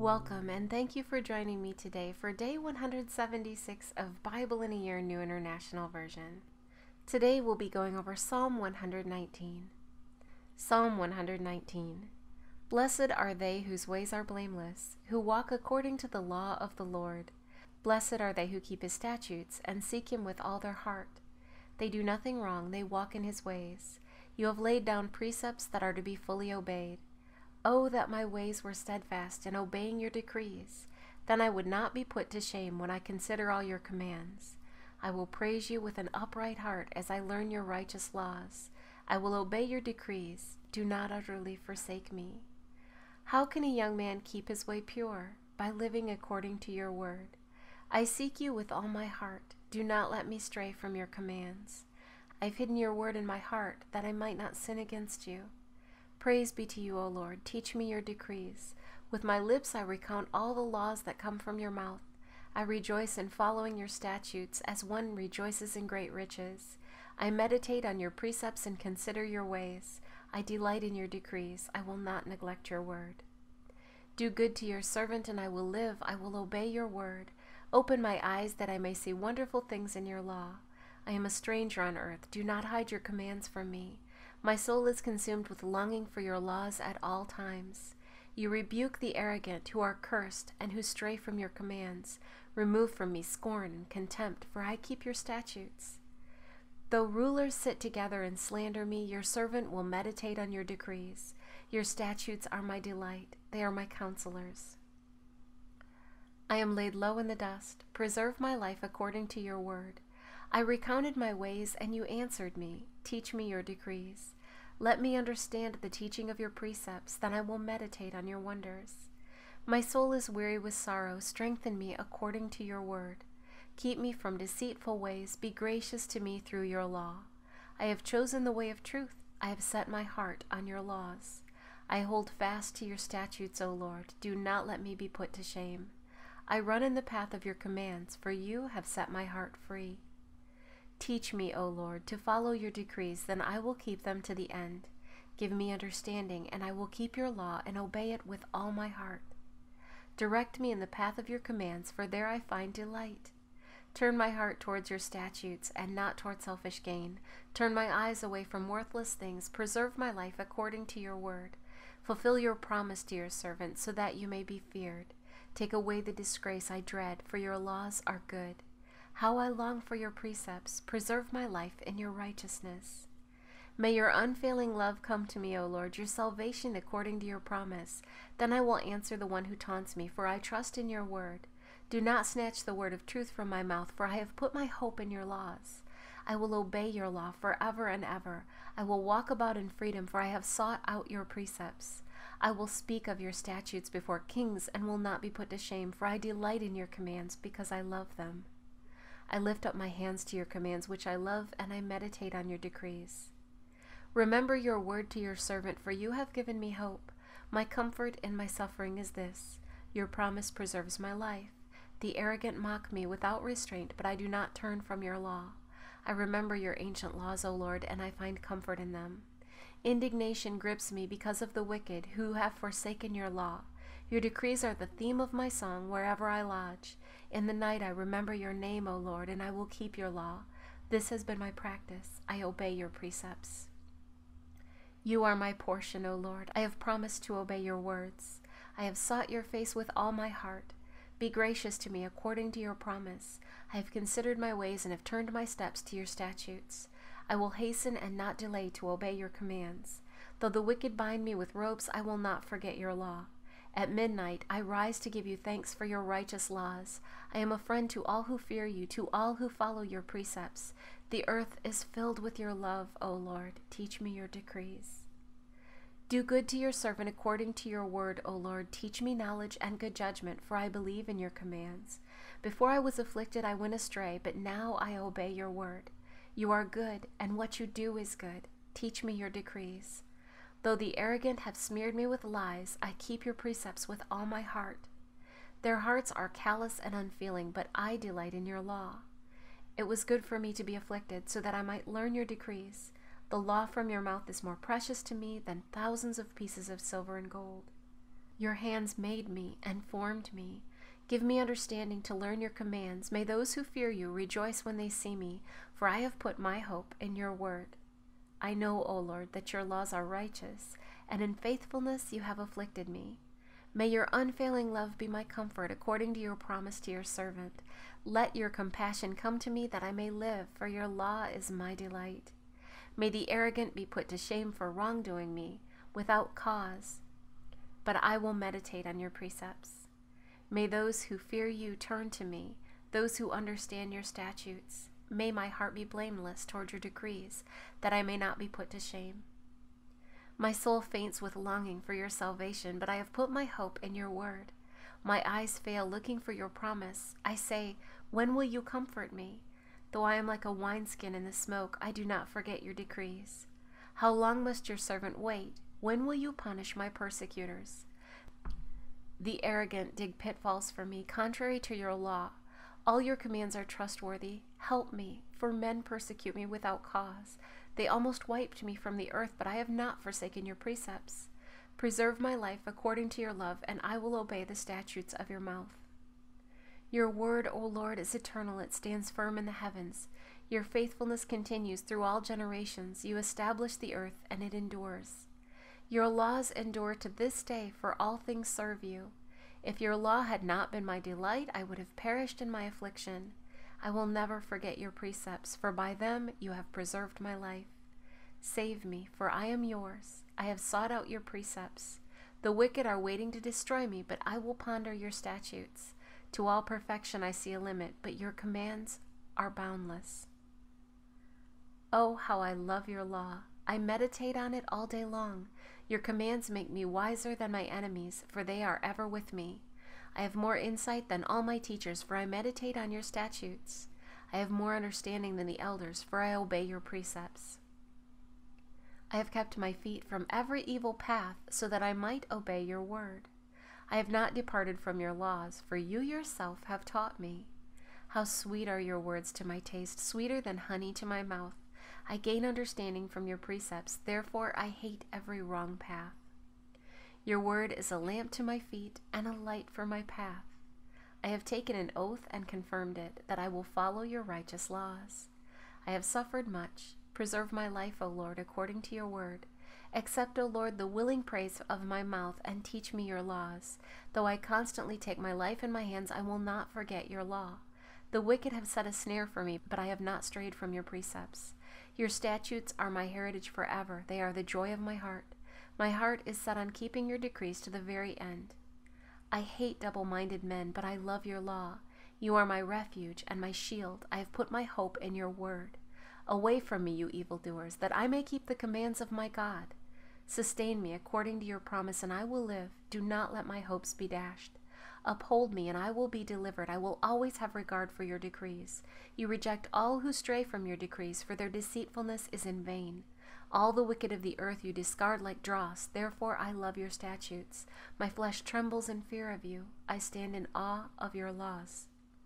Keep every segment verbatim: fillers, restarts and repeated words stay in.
Welcome and thank you for joining me today for day one hundred seventy-six of Bible in a Year New International Version. Today we'll be going over Psalm one hundred nineteen. Psalm one hundred nineteen. Blessed are they whose ways are blameless, who walk according to the law of the Lord. Blessed are they who keep his statutes and seek him with all their heart. They do nothing wrong, they walk in his ways. You have laid down precepts that are to be fully obeyed. Oh, that my ways were steadfast in obeying your decrees. Then I would not be put to shame when I consider all your commands. I will praise you with an upright heart as I learn your righteous laws. I will obey your decrees. Do not utterly forsake me. How can a young man keep his way pure? By living according to your word. I seek you with all my heart. Do not let me stray from your commands. I've hidden your word in my heart that I might not sin against you. Praise be to you, O Lord. Teach me your decrees. With my lips I recount all the laws that come from your mouth. I rejoice in following your statutes as one rejoices in great riches. I meditate on your precepts and consider your ways. I delight in your decrees. I will not neglect your word. Do good to your servant and I will live. I will obey your word. Open my eyes that I may see wonderful things in your law. I am a stranger on earth. Do not hide your commands from me. My soul is consumed with longing for your laws at all times. You rebuke the arrogant who are cursed and who stray from your commands. Remove from me scorn and contempt, for I keep your statutes. Though rulers sit together and slander me, your servant will meditate on your decrees. Your statutes are my delight. They are my counselors. I am laid low in the dust. Preserve my life according to your word. I recounted my ways, and you answered me. Teach me your decrees. Let me understand the teaching of your precepts, then I will meditate on your wonders. My soul is weary with sorrow. Strengthen me according to your word. Keep me from deceitful ways. Be gracious to me through your law. I have chosen the way of truth. I have set my heart on your laws. I hold fast to your statutes, O Lord. Do not let me be put to shame. I run in the path of your commands, for you have set my heart free. Teach me, O Lord, to follow your decrees, then I will keep them to the end. Give me understanding, and I will keep your law and obey it with all my heart. Direct me in the path of your commands, for there I find delight. Turn my heart towards your statutes, and not toward selfish gain. Turn my eyes away from worthless things. Preserve my life according to your word. Fulfill your promise to your servant, so that you may be feared. Take away the disgrace I dread, for your laws are good. How I long for your precepts. Preserve my life in your righteousness. May your unfailing love come to me, O Lord, your salvation according to your promise. Then I will answer the one who taunts me, for I trust in your word. Do not snatch the word of truth from my mouth, for I have put my hope in your laws. I will obey your law forever and ever. I will walk about in freedom, for I have sought out your precepts. I will speak of your statutes before kings and will not be put to shame, for I delight in your commands because I love them. I lift up my hands to your commands, which I love, and I meditate on your decrees. Remember your word to your servant, for you have given me hope. My comfort in my suffering is this: your promise preserves my life. The arrogant mock me without restraint, but I do not turn from your law. I remember your ancient laws, O Lord, and I find comfort in them. Indignation grips me because of the wicked who have forsaken your law. Your decrees are the theme of my song wherever I lodge. In the night I remember your name, O Lord, and I will keep your law. This has been my practice. I obey your precepts. You are my portion, O Lord. I have promised to obey your words. I have sought your face with all my heart. Be gracious to me according to your promise. I have considered my ways and have turned my steps to your statutes. I will hasten and not delay to obey your commands. Though the wicked bind me with ropes, I will not forget your law. At midnight I rise to give you thanks for your righteous laws. I am a friend to all who fear you, to all who follow your precepts. The earth is filled with your love, O Lord. Teach me your decrees. Do good to your servant according to your word, O Lord. Teach me knowledge and good judgment, for I believe in your commands. Before I was afflicted I went astray, but now I obey your word. You are good, and what you do is good. Teach me your decrees. Though the arrogant have smeared me with lies, I keep your precepts with all my heart. Their hearts are callous and unfeeling, but I delight in your law. It was good for me to be afflicted, so that I might learn your decrees. The law from your mouth is more precious to me than thousands of pieces of silver and gold. Your hands made me and formed me. Give me understanding to learn your commands. May those who fear you rejoice when they see me, for I have put my hope in your word. I know, O Lord, that your laws are righteous, and in faithfulness you have afflicted me. May your unfailing love be my comfort, according to your promise to your servant. Let your compassion come to me, that I may live, for your law is my delight. May the arrogant be put to shame for wrongdoing me, without cause, but I will meditate on your precepts. May those who fear you turn to me, those who understand your statutes. May my heart be blameless toward your decrees, that I may not be put to shame. My soul faints with longing for your salvation, but I have put my hope in your word. My eyes fail looking for your promise. I say, when will you comfort me? Though I am like a wineskin in the smoke, I do not forget your decrees. How long must your servant wait? When will you punish my persecutors? The arrogant dig pitfalls for me, contrary to your law. All your commands are trustworthy. Help me, for men persecute me without cause. They almost wiped me from the earth, but I have not forsaken your precepts. Preserve my life according to your love, and I will obey the statutes of your mouth. Your word, O Lord, is eternal. It stands firm in the heavens. Your faithfulness continues through all generations. You establish the earth, and it endures. Your laws endure to this day, for all things serve you. If your law had not been my delight, I would have perished in my affliction. I will never forget your precepts, for by them you have preserved my life. Save me, for I am yours. I have sought out your precepts. The wicked are waiting to destroy me, but I will ponder your statutes. To all perfection I see a limit, but your commands are boundless. Oh, how I love your law! I meditate on it all day long. Your commands make me wiser than my enemies, for they are ever with me. I have more insight than all my teachers, for I meditate on your statutes. I have more understanding than the elders, for I obey your precepts. I have kept my feet from every evil path, so that I might obey your word. I have not departed from your laws, for you yourself have taught me. How sweet are your words to my taste, sweeter than honey to my mouth. I gain understanding from your precepts, therefore I hate every wrong path. Your word is a lamp to my feet and a light for my path. I have taken an oath and confirmed it, that I will follow your righteous laws. I have suffered much. Preserve my life, O Lord, according to your word. Accept, O Lord, the willing praise of my mouth, and teach me your laws. Though I constantly take my life in my hands, I will not forget your law. The wicked have set a snare for me, but I have not strayed from your precepts. Your statutes are my heritage forever. They are the joy of my heart. My heart is set on keeping your decrees to the very end. I hate double-minded men, but I love your law. You are my refuge and my shield. I have put my hope in your word. Away from me, you evildoers, that I may keep the commands of my God. Sustain me according to your promise, and I will live. Do not let my hopes be dashed. Uphold me, and I will be delivered. I will always have regard for your decrees. You reject all who stray from your decrees, for their deceitfulness is in vain. All the wicked of the earth you discard like dross. Therefore I love your statutes. My flesh trembles in fear of you. I stand in awe of your laws.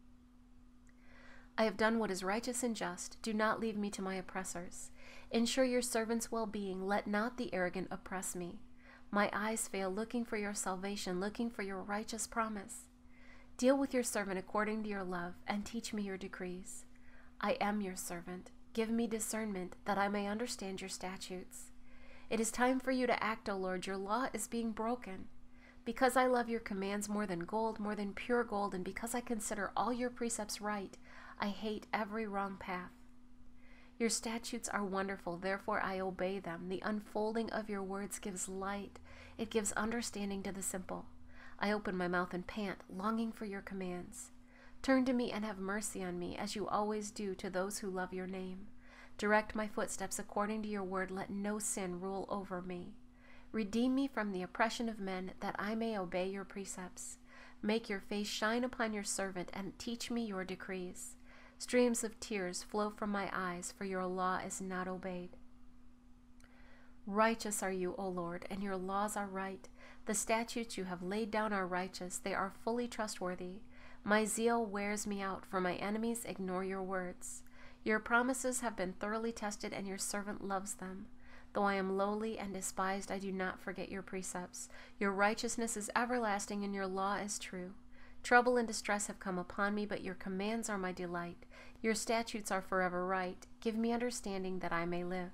I have done what is righteous and just. Do not leave me to my oppressors. Ensure your servant's well-being. Let not the arrogant oppress me. My eyes fail looking for your salvation, looking for your righteous promise. Deal with your servant according to your love, and teach me your decrees. I am your servant. Give me discernment, that I may understand your statutes. It is time for you to act, O Lord. Your law is being broken. Because I love your commands more than gold, more than pure gold, and because I consider all your precepts right, I hate every wrong path. Your statutes are wonderful, therefore I obey them. The unfolding of your words gives light. It gives understanding to the simple. I open my mouth and pant, longing for your commands. Turn to me and have mercy on me, as you always do to those who love your name. Direct my footsteps according to your word. Let no sin rule over me. Redeem me from the oppression of men, that I may obey your precepts. Make your face shine upon your servant, and teach me your decrees. Streams of tears flow from my eyes, for your law is not obeyed. Righteous are you, O Lord, and your laws are right. The statutes you have laid down are righteous. They are fully trustworthy. My zeal wears me out, for my enemies ignore your words. Your promises have been thoroughly tested, and your servant loves them. Though I am lowly and despised, I do not forget your precepts. Your righteousness is everlasting, and your law is true. Trouble and distress have come upon me, but your commands are my delight. Your statutes are forever right. Give me understanding that I may live.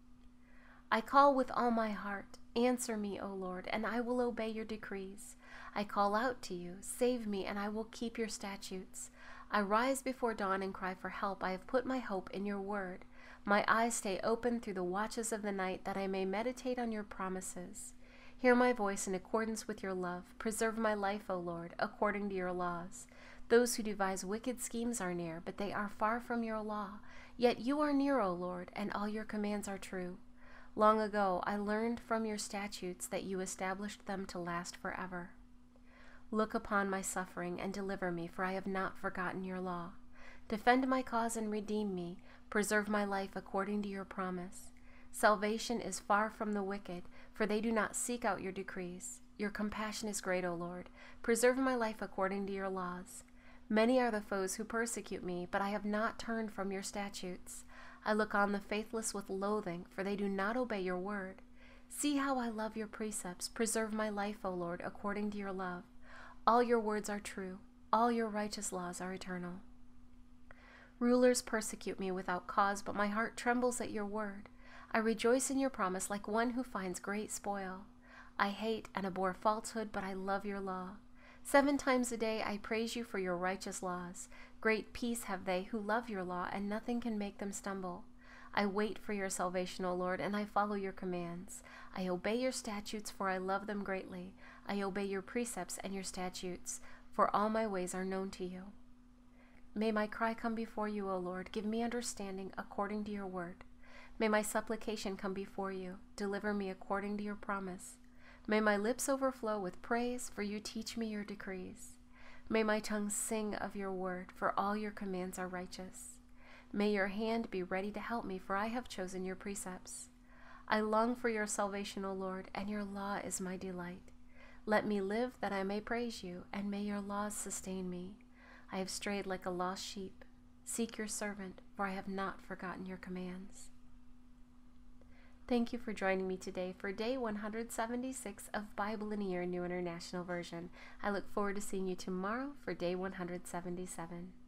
I call with all my heart. Answer me, O Lord, and I will obey your decrees. I call out to you. Save me, and I will keep your statutes. I rise before dawn and cry for help. I have put my hope in your word. My eyes stay open through the watches of the night, that I may meditate on your promises. Hear my voice in accordance with your love. Preserve my life, O Lord, according to your laws. Those who devise wicked schemes are near, but they are far from your law. Yet you are near, O Lord, and all your commands are true. Long ago I learned from your statutes that you established them to last forever. Look upon my suffering and deliver me, for I have not forgotten your law. Defend my cause and redeem me. Preserve my life according to your promise. Salvation is far from the wicked, for they do not seek out your decrees. Your compassion is great, O Lord. Preserve my life according to your laws. Many are the foes who persecute me, but I have not turned from your statutes. I look on the faithless with loathing, for they do not obey your word. See how I love your precepts. Preserve my life, O Lord, according to your love. All your words are true. All your righteous laws are eternal. Rulers persecute me without cause, but my heart trembles at your word. I rejoice in your promise like one who finds great spoil. I hate and abhor falsehood, but I love your law. Seven times a day I praise you for your righteous laws. Great peace have they who love your law, and nothing can make them stumble. I wait for your salvation, O Lord, and I follow your commands. I obey your statutes, for I love them greatly. I obey your precepts and your statutes, for all my ways are known to you. May my cry come before you, O Lord. Give me understanding according to your word. May my supplication come before you. Deliver me according to your promise. May my lips overflow with praise, for you teach me your decrees. May my tongue sing of your word, for all your commands are righteous. May your hand be ready to help me, for I have chosen your precepts. I long for your salvation, O Lord, and your law is my delight. Let me live that I may praise you, and may your laws sustain me. I have strayed like a lost sheep. Seek your servant, for I have not forgotten your commands. Thank you for joining me today for day one hundred seventy-six of Bible in a Year New International Version. I look forward to seeing you tomorrow for day one hundred seventy-seven.